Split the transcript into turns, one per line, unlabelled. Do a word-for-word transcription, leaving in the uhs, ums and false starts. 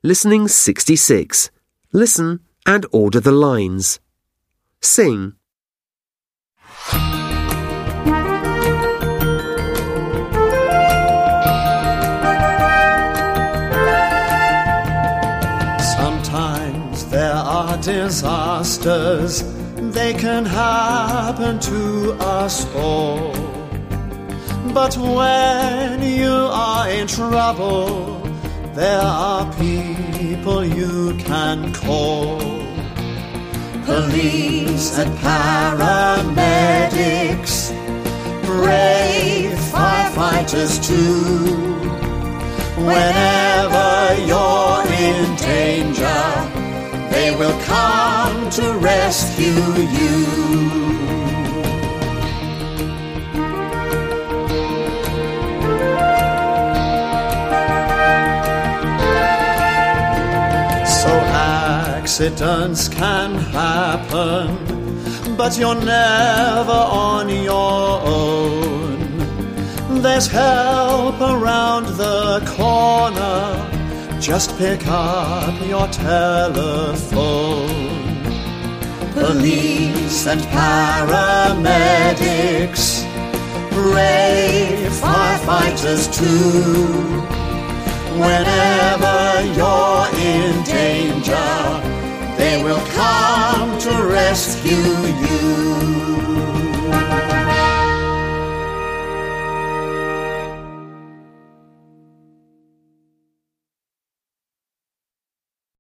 Listening sixty-six. Listen and order the lines. Sing.
Sometimes there are disasters, they can happen to us all. But when you are in trouble, there are people you can call. Police and paramedics, brave firefighters too. Whenever you're in danger, they will come to rescue you. So accidents can happen, but you're never on your own. There's help around the corner, just pick up your telephone. Police and paramedics, brave firefighters too. Whenever you're in danger, they will come to rescue you.